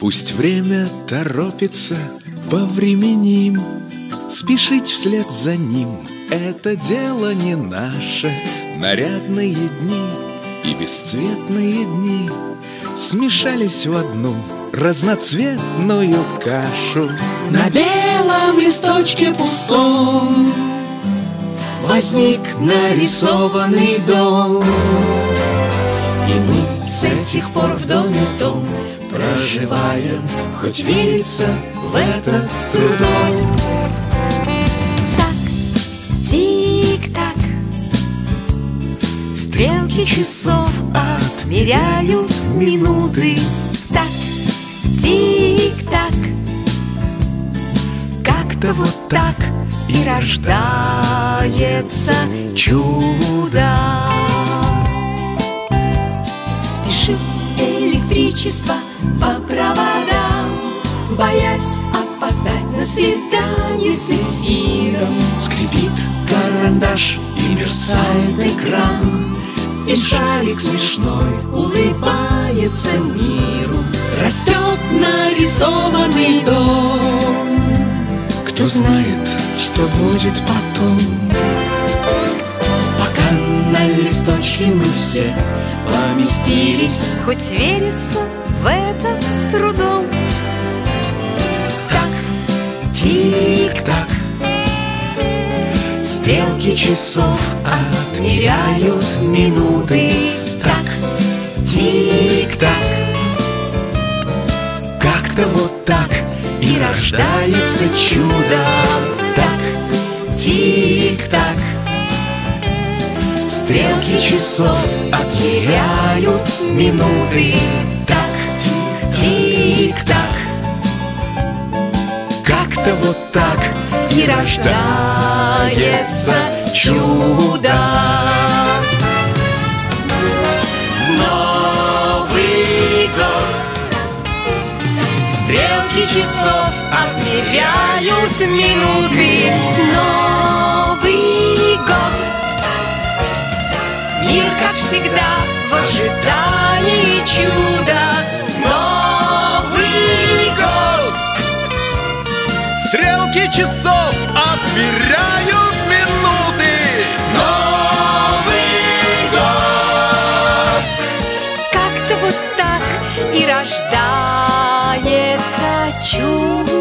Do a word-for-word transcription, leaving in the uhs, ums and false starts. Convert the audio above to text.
Пусть время торопится, повременим, спешить вслед за ним — это дело не наше. Нарядные дни и бесцветные дни смешались в одну разноцветную кашу. На белом листочке пустом возник нарисованный дом, и мы с этих пор в доме том проживаем, хоть верится в это с трудом. Так, тик-так, стрелки часов отмеряют минуты. Так, тик-так, как-то вот так и рождается чудо. Спешит электричество по проводам, боясь опоздать на свидание с эфиром. Скрипит карандаш и мерцает экран, и шарик смешной улыбается миру. Растет нарисованный дом, Кто знает, что будет потом. пока на листочке мы все поместились. Хоть верится в это с трудом. Так, тик-так, стрелки часов отмеряют минуты. Так, тик-так, как-то вот так и рождается чудо. Так, тик-так, стрелки часов отмеряют минуты. Так, тик-так, как-то вот так и рождается чудо. Новый год, стрелки часов отмеряют минуты. Новый год, мир, как всегда, в ожидании чуда. Новый год, Стрелки часов отмеряют минуты. Новый год. Как-то вот так и рождается чудо.